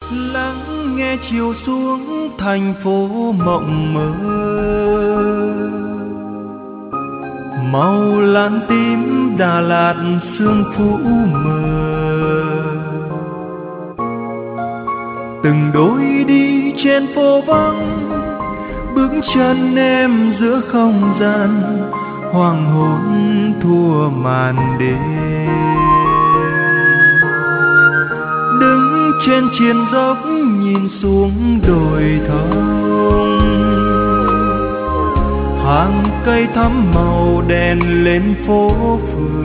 lắng nghe chiều xuống thành phố mộng mơ, màu lan tím Đà Lạt sương phủ mờ. Từng đôi đi trên phố vắng, bước chân em giữa không gian, hoàng hôn thua màn đêm. Đứng trên triền dốc nhìn xuống đồi thông, hàng cây thắm màu đèn lên phố phường.